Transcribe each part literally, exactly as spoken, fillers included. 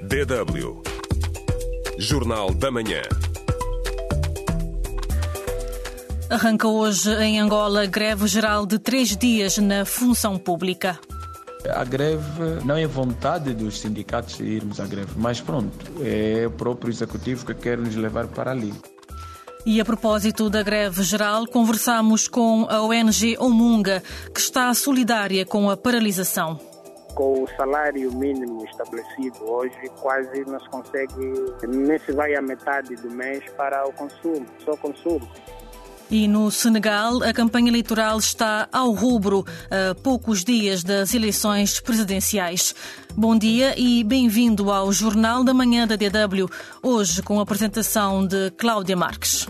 D W Jornal da Manhã. Arranca hoje em Angola greve geral de três dias na função pública. A greve não é vontade dos sindicatos irmos à greve, mas pronto, é o próprio executivo que quer nos levar para ali. E a propósito da greve geral, conversamos com a O N G Omunga, que está solidária com a paralisação. Com o salário mínimo estabelecido hoje, quase não se consegue, nem se vai a metade do mês para o consumo, só consumo. E no Senegal, a campanha eleitoral está ao rubro, a poucos dias das eleições presidenciais. Bom dia e bem-vindo ao Jornal da Manhã da D W, hoje com a apresentação de Cláudia Marques.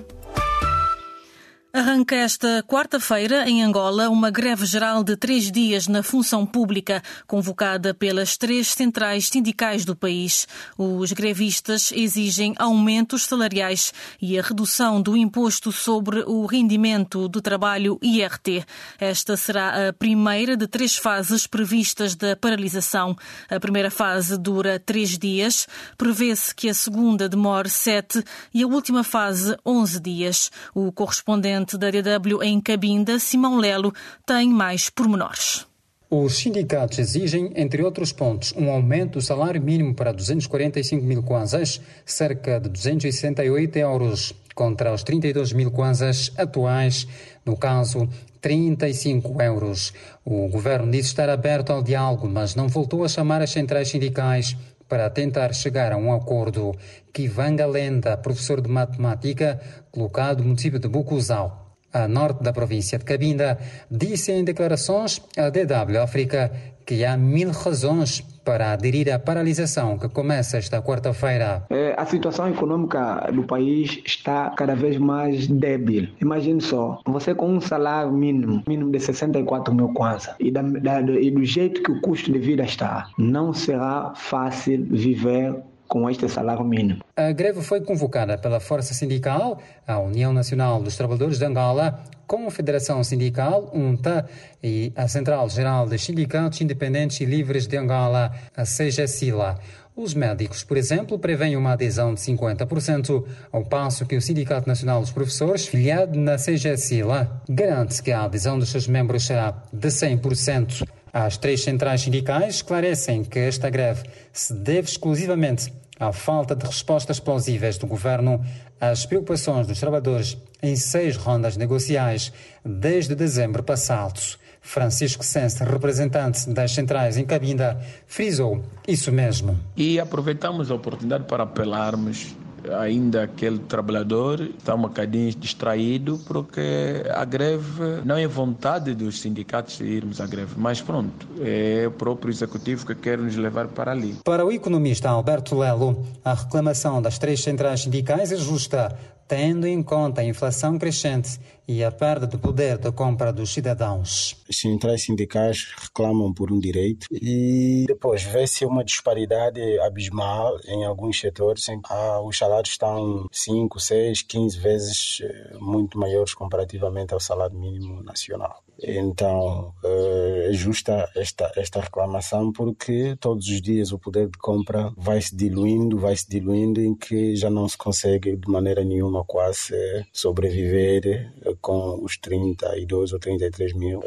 Arranca esta quarta-feira, em Angola, uma greve geral de três dias na função pública, convocada pelas três centrais sindicais do país. Os grevistas exigem aumentos salariais e a redução do imposto sobre o rendimento do trabalho I R T. Esta será a primeira de três fases previstas da paralisação. A primeira fase dura três dias, prevê-se que a segunda demore sete e a última fase onze dias. O correspondente da D W em Cabinda, Simão Lelo, tem mais pormenores. Os sindicatos exigem, entre outros pontos, um aumento do salário mínimo para duzentos e quarenta e cinco mil kwanzas, cerca de duzentos e sessenta e oito euros, contra os trinta e dois mil kwanzas atuais, no caso, trinta e cinco euros. O governo disse estar aberto ao diálogo, mas não voltou a chamar as centrais sindicais para tentar chegar a um acordo. Kivanga Lenda, professor de matemática, colocado no município de Bucuzau, a norte da província de Cabinda, disse em declarações à D W África que há mil razões para aderir à paralisação que começa esta quarta-feira. A situação econômica do país está cada vez mais débil. Imagine só, você com um salário mínimo, mínimo de sessenta e quatro mil kwanza, e, da, da, e do jeito que o custo de vida está, não será fácil viver com este salário mínimo. A greve foi convocada pela Força Sindical, a União Nacional dos Trabalhadores de Angola, com a Federação Sindical, U N T A, e a Central Geral dos Sindicatos Independentes e Livres de Angola, a C G S I L A. Os médicos, por exemplo, prevêem uma adesão de cinquenta por cento, ao passo que o Sindicato Nacional dos Professores, filiado na C G S I L A, garante que a adesão dos seus membros será de cem por cento. As três centrais sindicais esclarecem que esta greve se deve exclusivamente à falta de respostas plausíveis do governo às preocupações dos trabalhadores em seis rondas negociais desde dezembro passado. Francisco Sense, representante das centrais em Cabinda, frisou isso mesmo. E aproveitamos a oportunidade para apelarmos ainda aquele trabalhador está um bocadinho distraído porque a greve não é vontade dos sindicatos irmos à greve, mas pronto, é o próprio executivo que quer nos levar para ali. Para o economista Alberto Lelo, a reclamação das três centrais sindicais é justa, tendo em conta a inflação crescente e a perda de poder de compra dos cidadãos. As centrais sindicais reclamam por um direito e depois vê-se uma disparidade abismal em alguns setores em que ah, os salários estão cinco, seis, quinze vezes muito maiores comparativamente ao salário mínimo nacional. Então é justa esta, esta reclamação porque todos os dias o poder de compra vai se diluindo, vai se diluindo em que já não se consegue de maneira nenhuma quase sobreviver com os trinta e dois ou trinta e três mil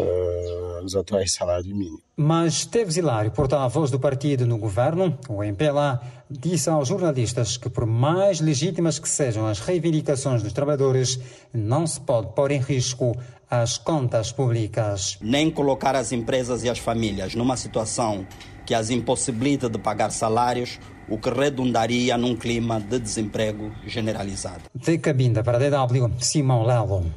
uh, os atuais salários mínimos. Mas Teves Hilário, porta-voz do partido no governo, o M P L A, disse aos jornalistas que por mais legítimas que sejam as reivindicações dos trabalhadores, não se pode pôr em risco as contas públicas. Nem colocar as empresas e as famílias numa situação que as impossibilita de pagar salários, o que redundaria num clima de desemprego generalizado. De Cabinda para a D W, Simão Lelo.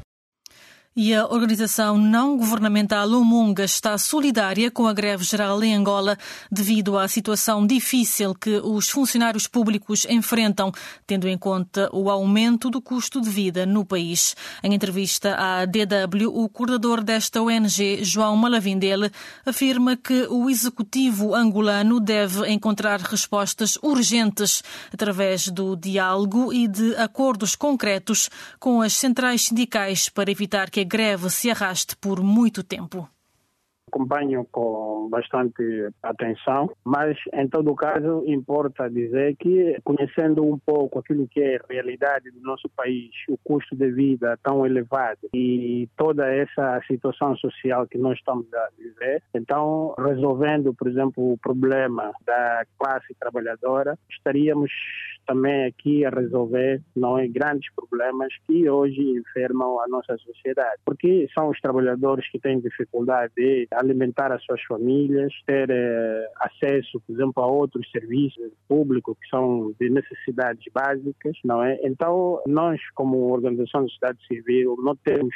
E a organização não-governamental Omunga está solidária com a greve geral em Angola devido à situação difícil que os funcionários públicos enfrentam, tendo em conta o aumento do custo de vida no país. Em entrevista à D W, o coordenador desta O N G, João Malavindele, afirma que o executivo angolano deve encontrar respostas urgentes através do diálogo e de acordos concretos com as centrais sindicais para evitar que a greve se arraste por muito tempo. Acompanho com bastante atenção, mas em todo caso importa dizer que, conhecendo um pouco aquilo que é a realidade do nosso país, o custo de vida tão elevado e toda essa situação social que nós estamos a viver, então resolvendo, por exemplo, o problema da classe trabalhadora, estaríamos também aqui a resolver não é, grandes problemas que hoje enfermam a nossa sociedade, porque são os trabalhadores que têm dificuldade de alimentar as suas famílias, ter eh, acesso, por exemplo, a outros serviços públicos que são de necessidades básicas, não é? Então, nós, como organização da sociedade civil, não temos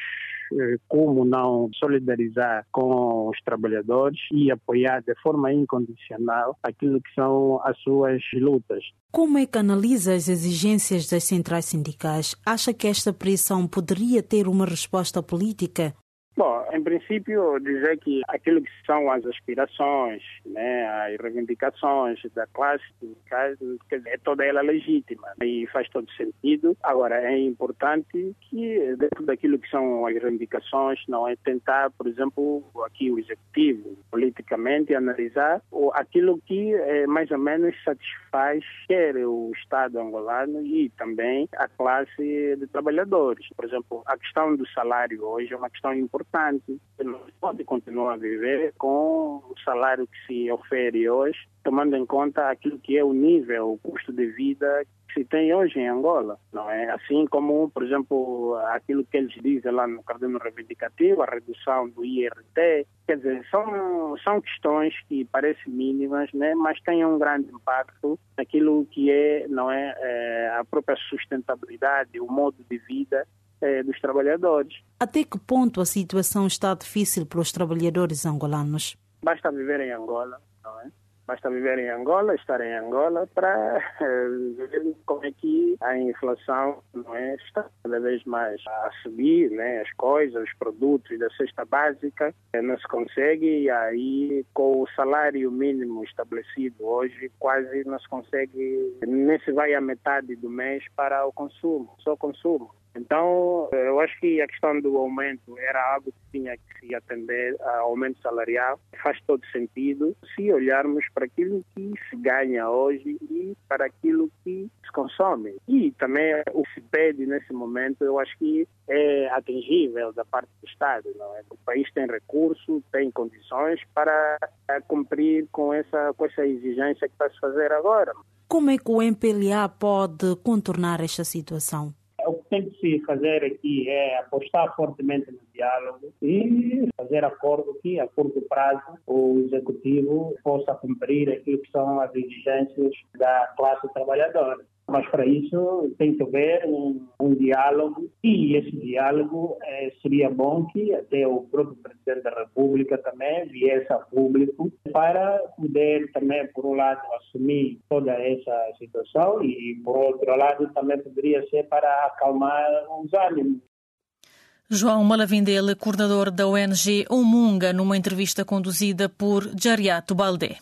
como não solidarizar com os trabalhadores e apoiar de forma incondicional aquilo que são as suas lutas. Como é que analisa as exigências das centrais sindicais? Acha que esta pressão poderia ter uma resposta política? Bom, em princípio, dizer que aquilo que são as aspirações, né, as reivindicações da classe sindical, é toda ela legítima e faz todo sentido. Agora, é importante que, dentro daquilo que são as reivindicações, não é tentar, por exemplo, aqui o executivo, politicamente, analisar aquilo que é, mais ou menos satisfaz quer o Estado angolano e também a classe de trabalhadores. Por exemplo, a questão do salário hoje é uma questão importante. Não pode continuar a viver com o salário que se ofere hoje, tomando em conta aquilo que é o nível, o custo de vida que se tem hoje em Angola, não é? Assim como, por exemplo, aquilo que eles dizem lá no caderno reivindicativo, a redução do I R T, quer dizer, são, são questões que parecem mínimas, né? Mas têm um grande impacto naquilo que é, não é, é a própria sustentabilidade, o modo de vida dos trabalhadores. Até que ponto a situação está difícil para os trabalhadores angolanos? Basta viver em Angola, não é? Basta viver em Angola, estar em Angola para ver como é que a inflação não é, está cada vez mais a subir, né? As coisas, os produtos da cesta básica não se consegue e aí com o salário mínimo estabelecido hoje quase não se consegue, nem se vai a metade do mês para o consumo, só consumo. Então, eu acho que a questão do aumento era algo que tinha que se atender ao aumento salarial. Faz todo sentido se olharmos para aquilo que se ganha hoje e para aquilo que se consome. E também o que se pede nesse momento, eu acho que é atingível da parte do Estado, não é? O país tem recursos, tem condições para cumprir com essa, com essa exigência que está a se fazer agora. Como é que o M P L A pode contornar esta situação? O que tem que se fazer aqui é apostar fortemente no diálogo e fazer acordo que, a curto prazo, o Executivo possa cumprir aquilo que são as exigências da classe trabalhadora. Mas para isso tem que haver um, um diálogo e esse diálogo eh, seria bom que até o próprio Presidente da República também viesse a público para poder também, por um lado, assumir toda essa situação e, por outro lado, também poderia ser para acalmar os ânimos. João Malavindele, coordenador da O N G Omunga, numa entrevista conduzida por Jariato Baldé.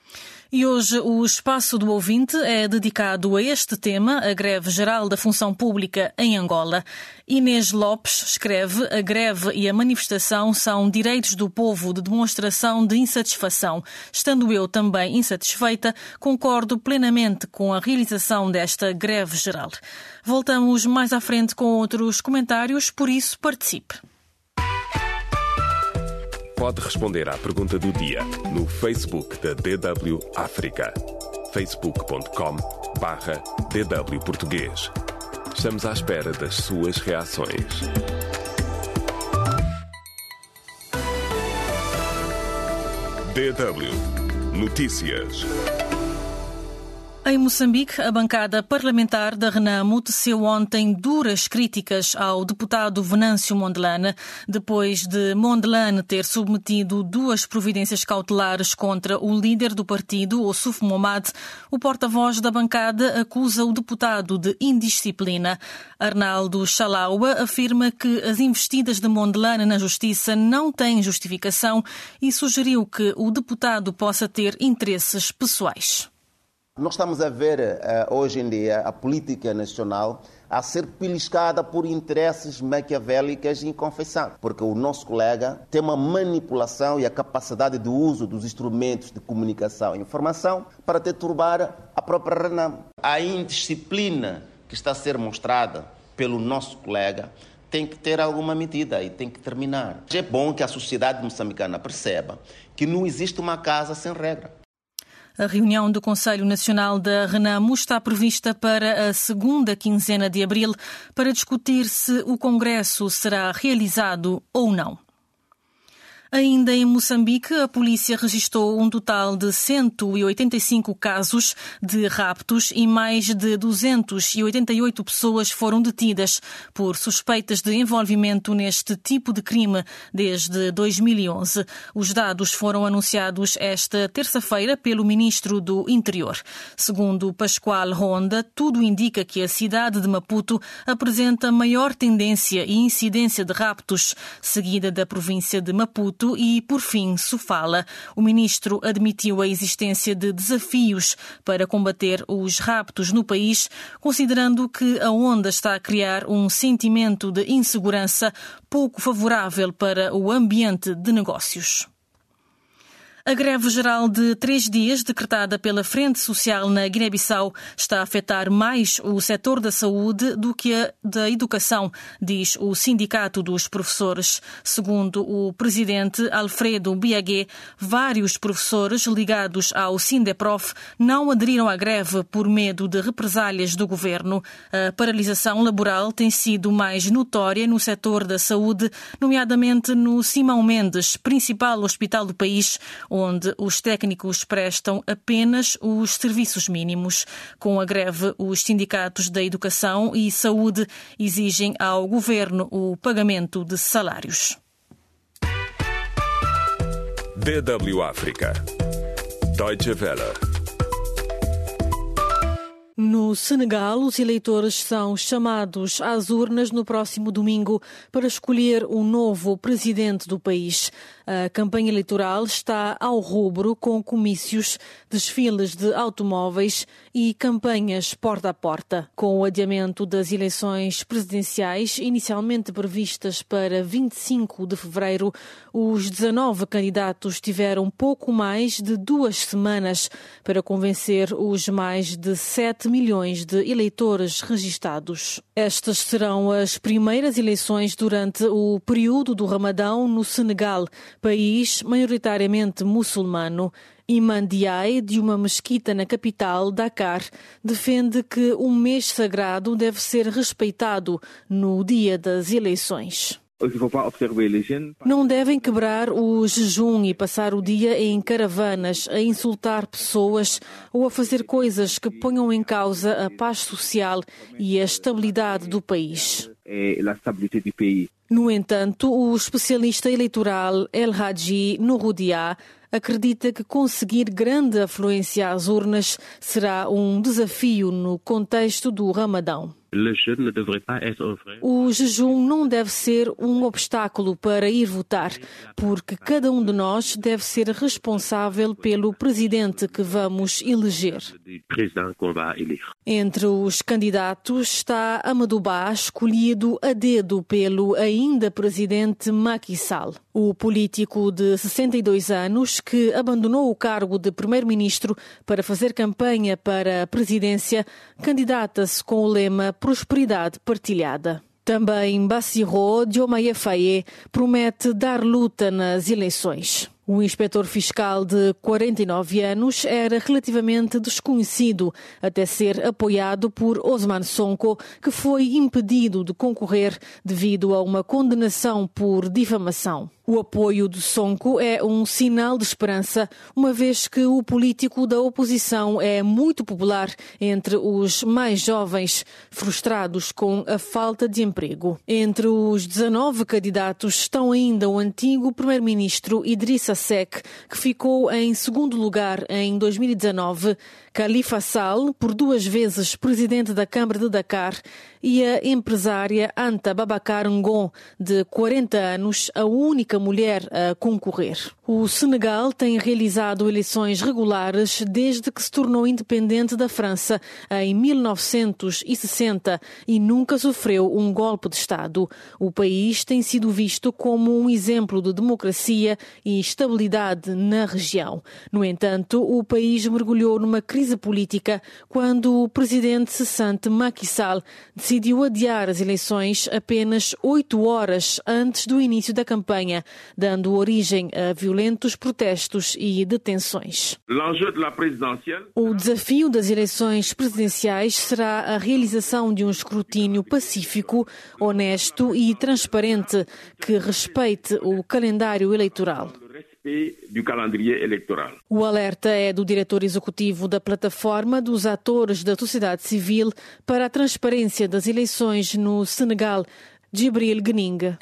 E hoje o Espaço do Ouvinte é dedicado a este tema, a greve geral da função pública em Angola. Inês Lopes escreve: a greve e a manifestação são direitos do povo de demonstração de insatisfação. Estando eu também insatisfeita, concordo plenamente com a realização desta greve geral. Voltamos mais à frente com outros comentários, por isso participe. Pode responder à pergunta do dia no Facebook da D W África. facebook ponto com barra D W Português. Estamos à espera das suas reações. D W Notícias. Em Moçambique, a bancada parlamentar da Renamo teceu ontem duras críticas ao deputado Venâncio Mondelane, depois de Mondelane ter submetido duas providências cautelares contra o líder do partido, Ossuf Momad. O porta-voz da bancada acusa o deputado de indisciplina. Arnaldo Chalaua afirma que as investidas de Mondelane na Justiça não têm justificação e sugeriu que o deputado possa ter interesses pessoais. Nós estamos a ver uh, hoje em dia a política nacional a ser beliscada por interesses maquiavélicos e inconfessáveis, porque o nosso colega tem uma manipulação e a capacidade de uso dos instrumentos de comunicação e informação para deturbar a própria RENAM. A indisciplina que está a ser mostrada pelo nosso colega tem que ter alguma medida e tem que terminar. É bom que a sociedade moçambicana perceba que não existe uma casa sem regra. A reunião do Conselho Nacional da RENAMO está prevista para a segunda quinzena de abril para discutir se o Congresso será realizado ou não. Ainda em Moçambique, a polícia registrou um total de cento e oitenta e cinco casos de raptos e mais de duzentas e oitenta e oito pessoas foram detidas por suspeitas de envolvimento neste tipo de crime desde dois mil e onze. Os dados foram anunciados esta terça-feira pelo ministro do Interior. Segundo Pascoal Ronda, tudo indica que a cidade de Maputo apresenta maior tendência e incidência de raptos, seguida da província de Maputo e, por fim, Sofala. O ministro admitiu a existência de desafios para combater os raptos no país, considerando que a onda está a criar um sentimento de insegurança pouco favorável para o ambiente de negócios. A greve geral de três dias decretada pela Frente Social na Guiné-Bissau está a afetar mais o setor da saúde do que a da educação, diz o Sindicato dos Professores. Segundo o presidente Alfredo Biagué, vários professores ligados ao Sindeprof não aderiram à greve por medo de represálias do governo. A paralisação laboral tem sido mais notória no setor da saúde, nomeadamente no Simão Mendes, principal hospital do país, onde os técnicos prestam apenas os serviços mínimos. Com a greve, os sindicatos da educação e saúde exigem ao governo o pagamento de salários. D W África. Deutsche Welle. No Senegal, os eleitores são chamados às urnas no próximo domingo para escolher o novo presidente do país. A campanha eleitoral está ao rubro com comícios, desfiles de automóveis e campanhas porta a porta. Com o adiamento das eleições presidenciais, inicialmente previstas para vinte e cinco de fevereiro, os dezanove candidatos tiveram pouco mais de duas semanas para convencer os mais de sete milhões de eleitores registados. Estas serão as primeiras eleições durante o período do Ramadão no Senegal, país maioritariamente muçulmano. Imam Diaye, de uma mesquita na capital, Dakar, defende que o mês sagrado deve ser respeitado no dia das eleições. Não devem quebrar o jejum e passar o dia em caravanas, a insultar pessoas ou a fazer coisas que ponham em causa a paz social e a estabilidade do país. No entanto, o especialista eleitoral El Hadji Nouroudia acredita que conseguir grande afluência às urnas será um desafio no contexto do Ramadão. O jejum não deve ser um obstáculo para ir votar, porque cada um de nós deve ser responsável pelo presidente que vamos eleger. Entre os candidatos está Amadou Ba, escolhido a dedo pelo ainda presidente Macky Sall. O político de sessenta e dois anos, que abandonou o cargo de primeiro-ministro para fazer campanha para a presidência, candidata-se com o lema Prosperidade Partilhada. Também Bassirou Diomaye Faye promete dar luta nas eleições. O inspetor fiscal de quarenta e nove anos era relativamente desconhecido até ser apoiado por Ousmane Sonko, que foi impedido de concorrer devido a uma condenação por difamação. O apoio de Sonko é um sinal de esperança, uma vez que o político da oposição é muito popular entre os mais jovens, frustrados com a falta de emprego. Entre os dezanove candidatos estão ainda o antigo primeiro-ministro Idrissa Seck, que ficou em segundo lugar em dois mil e dezanove, Khalifa Sall, por duas vezes presidente da Câmara de Dakar, e a empresária Anta Babacar Ngom, de quarenta anos, a única única mulher a concorrer. O Senegal tem realizado eleições regulares desde que se tornou independente da França em mil novecentos e sessenta e nunca sofreu um golpe de Estado. O país tem sido visto como um exemplo de democracia e estabilidade na região. No entanto, o país mergulhou numa crise política quando o presidente cessante Macky Sall decidiu adiar as eleições apenas oito horas antes do início da campanha, dando origem a violentos protestos e detenções. O desafio das eleições presidenciais será a realização de um escrutínio pacífico, honesto e transparente que respeite o calendário eleitoral. O alerta é do diretor executivo da Plataforma dos Atores da Sociedade Civil para a Transparência das Eleições no Senegal, Djibril Gninga.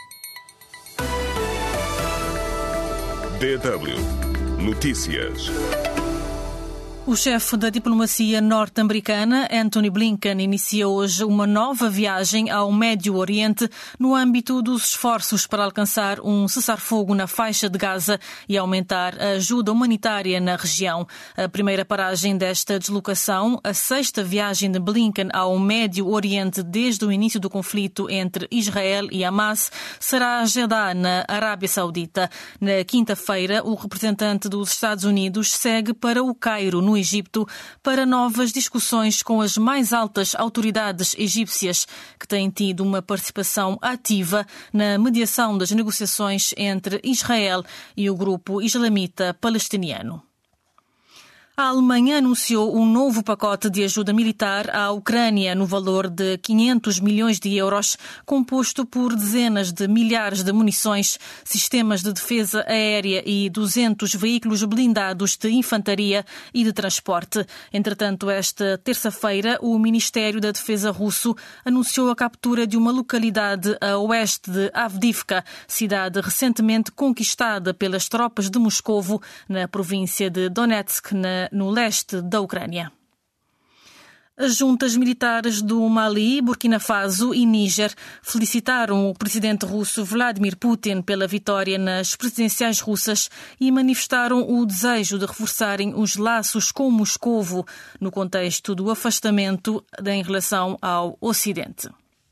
D W Notícias. O chefe da diplomacia norte-americana, Antony Blinken, inicia hoje uma nova viagem ao Médio Oriente no âmbito dos esforços para alcançar um cessar-fogo na faixa de Gaza e aumentar a ajuda humanitária na região. A primeira paragem desta deslocação, a sexta viagem de Blinken ao Médio Oriente desde o início do conflito entre Israel e Hamas, será a Jeddah, na Arábia Saudita. Na quinta-feira, o representante dos Estados Unidos segue para o Cairo, no Egito, para novas discussões com as mais altas autoridades egípcias, que têm tido uma participação ativa na mediação das negociações entre Israel e o grupo islamita palestiniano. A Alemanha anunciou um novo pacote de ajuda militar à Ucrânia no valor de quinhentos milhões de euros, composto por dezenas de milhares de munições, sistemas de defesa aérea e duzentos veículos blindados de infantaria e de transporte. Entretanto, esta terça-feira, o Ministério da Defesa russo anunciou a captura de uma localidade a oeste de Avdiivka, cidade recentemente conquistada pelas tropas de Moscovo, na província de Donetsk, na no leste da Ucrânia. As juntas militares do Mali, Burkina Faso e Níger felicitaram o presidente russo Vladimir Putin pela vitória nas presidenciais russas e manifestaram o desejo de reforçarem os laços com Moscovo no contexto do afastamento em relação ao Ocidente.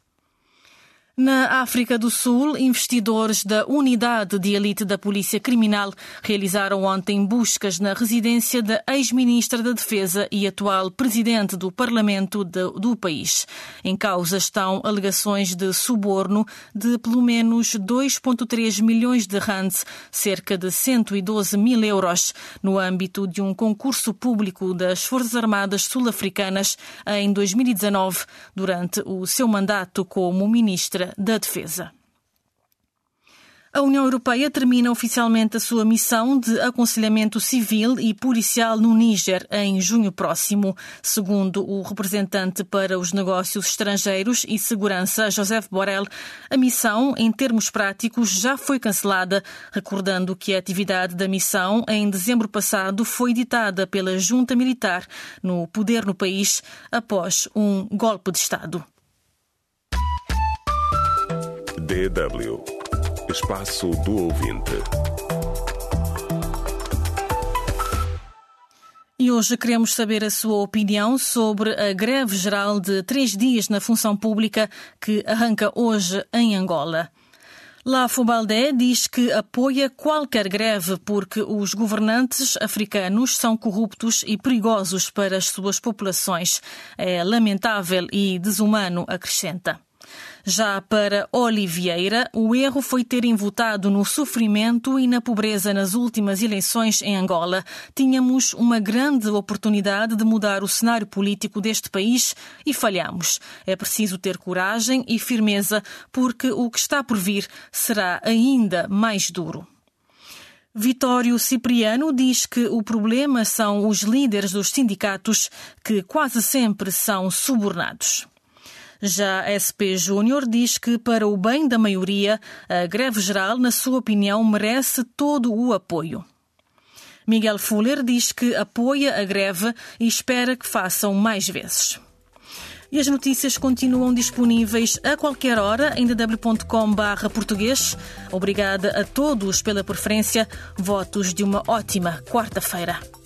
Na África do Sul, investidores da Unidade de Elite da Polícia Criminal realizaram ontem buscas na residência da ex-ministra da Defesa e atual presidente do Parlamento do, do país. Em causa estão alegações de suborno de pelo menos dois vírgula três milhões de rands, cerca de cento e doze mil euros, no âmbito de um concurso público das Forças Armadas Sul-Africanas em dois mil e dezanove, durante o seu mandato como ministra da Defesa. A União Europeia termina oficialmente a sua missão de aconselhamento civil e policial no Níger em junho próximo. Segundo o representante para os negócios estrangeiros e segurança, Joseph Borrell, a missão, em termos práticos, já foi cancelada, recordando que a atividade da missão, em dezembro passado, foi ditada pela junta militar no poder no país após um golpe de Estado. D W Espaço do Ouvinte. E hoje queremos saber a sua opinião sobre a greve geral de três dias na função pública que arranca hoje em Angola. Lafo Baldé diz que apoia qualquer greve porque os governantes africanos são corruptos e perigosos para as suas populações. É lamentável e desumano, acrescenta. Já para Oliveira, o erro foi terem votado no sofrimento e na pobreza nas últimas eleições em Angola. Tínhamos uma grande oportunidade de mudar o cenário político deste país e falhamos. É preciso ter coragem e firmeza, porque o que está por vir será ainda mais duro. Vitório Cipriano diz que o problema são os líderes dos sindicatos, que quase sempre são subornados. Já S P Júnior diz que, para o bem da maioria, a greve geral, na sua opinião, merece todo o apoio. Miguel Fuller diz que apoia a greve e espera que façam mais vezes. E as notícias continuam disponíveis a qualquer hora em d w ponto com barra português. Obrigada a todos pela preferência. Votos de uma ótima quarta-feira.